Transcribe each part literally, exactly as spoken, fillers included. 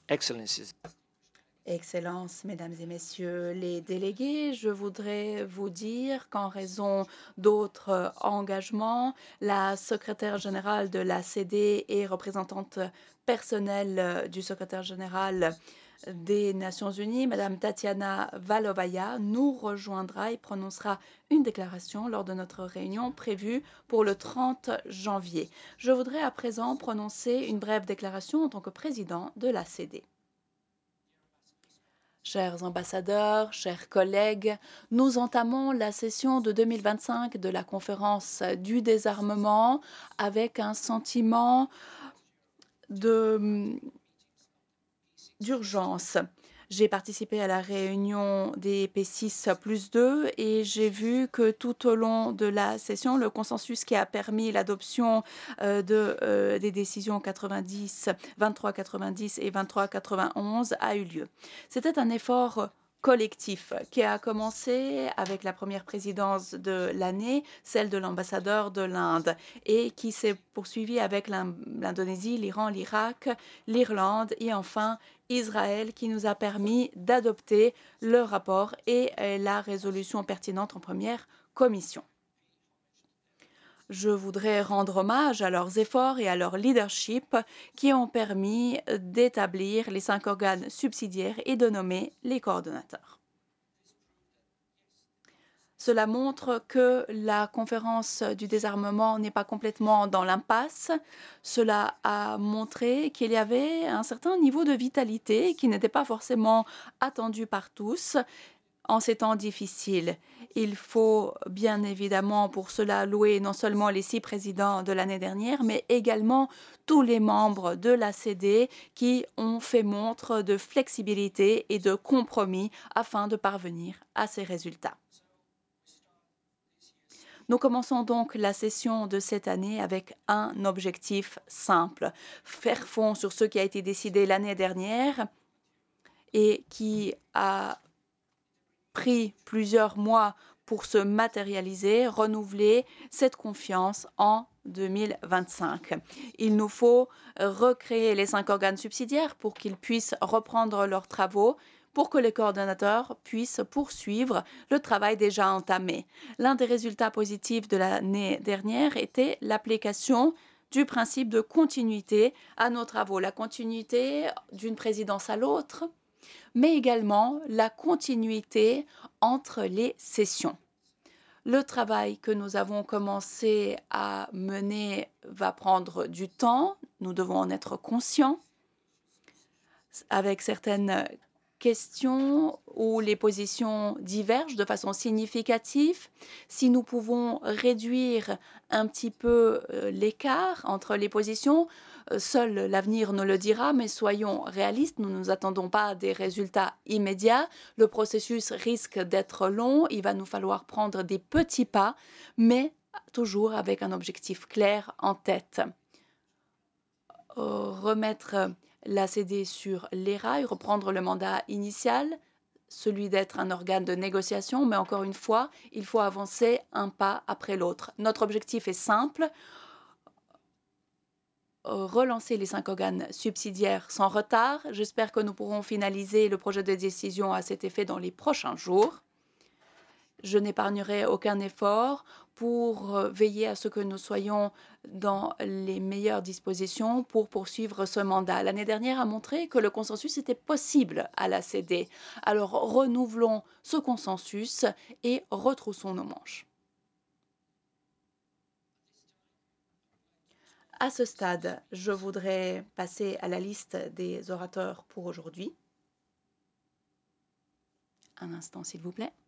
Excellencies. Excellences, Mesdames et Messieurs les délégués, je voudrais vous dire qu'en raison d'autres engagements, la secrétaire générale de la C D et représentante personnelle du secrétaire général des Nations Unies, Madame Tatiana Valovaya, nous rejoindra et prononcera une déclaration lors de notre réunion prévue pour le trente janvier. Je voudrais à présent prononcer une brève déclaration en tant que président de la C D. Chers ambassadeurs, chers collègues, nous entamons la session de deux mille vingt-cinq de la conférence du désarmement avec un sentiment de d'urgence. J'ai participé à la réunion des P six plus deux et j'ai vu que tout au long de la session, le consensus qui a permis l'adoption euh, de, euh, des décisions quatre-vingt-dix, vingt-trois quatre-vingt-dix et vingt-trois quatre-vingt-onze a eu lieu. C'était un effort collectif qui a commencé avec la première présidence de l'année, celle de l'ambassadeur de l'Inde, et qui s'est poursuivi avec l'Indonésie, l'Iran, l'Irak, l'Irlande et enfin Israël, qui nous a permis d'adopter le rapport et la résolution pertinente en première commission. Je voudrais rendre hommage à leurs efforts et à leur leadership qui ont permis d'établir les cinq organes subsidiaires et de nommer les coordonnateurs. Cela montre que la conférence du désarmement n'est pas complètement dans l'impasse. Cela a montré qu'il y avait un certain niveau de vitalité qui n'était pas forcément attendu par tous en ces temps difficiles. Il faut bien évidemment pour cela louer non seulement les six présidents de l'année dernière, mais également tous les membres de la C D qui ont fait montre de flexibilité et de compromis afin de parvenir à ces résultats. Nous commençons donc la session de cette année avec un objectif simple, faire fond sur ce qui a été décidé l'année dernière et qui a pris plusieurs mois pour se matérialiser, renouveler cette confiance en deux mille vingt-cinq. Il nous faut recréer les cinq organes subsidiaires pour qu'ils puissent reprendre leurs travaux, pour que les coordonnateurs puissent poursuivre le travail déjà entamé. L'un des résultats positifs de l'année dernière était l'application du principe de continuité à nos travaux, la continuité d'une présidence à l'autre, mais également la continuité entre les sessions. Le travail que nous avons commencé à mener va prendre du temps, nous devons en être conscients, avec certaines questions où les positions divergent de façon significative. Si nous pouvons réduire un petit peu l'écart entre les positions, seul l'avenir nous le dira, mais soyons réalistes, nous ne nous attendons pas à des résultats immédiats. Le processus risque d'être long, il va nous falloir prendre des petits pas, mais toujours avec un objectif clair en tête. Remettre la C D sur les rails, reprendre le mandat initial, celui d'être un organe de négociation, mais encore une fois, il faut avancer un pas après l'autre. Notre objectif est simple, relancer les cinq organes subsidiaires sans retard. J'espère que nous pourrons finaliser le projet de décision à cet effet dans les prochains jours. Je n'épargnerai aucun effort pour veiller à ce que nous soyons dans les meilleures dispositions pour poursuivre ce mandat. L'année dernière a montré que le consensus était possible à la C D. Alors renouvelons ce consensus et retroussons nos manches. À ce stade, je voudrais passer à la liste des orateurs pour aujourd'hui. Un instant, s'il vous plaît.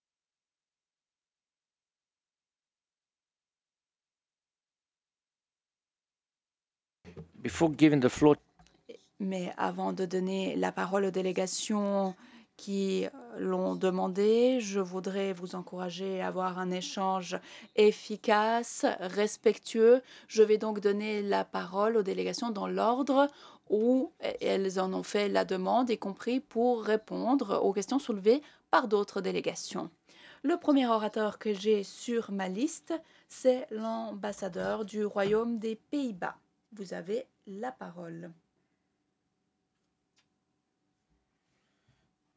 Before giving the floor, Mais avant de donner la parole aux délégations qui l'ont demandé, je voudrais vous encourager à avoir un échange efficace, respectueux. Je vais donc donner la parole aux délégations dans l'ordre où elles en ont fait la demande, y compris pour répondre aux questions soulevées par d'autres délégations. Le premier orateur que j'ai sur ma liste, c'est l'ambassadeur du Royaume des Pays-Bas. Vous avez la parole.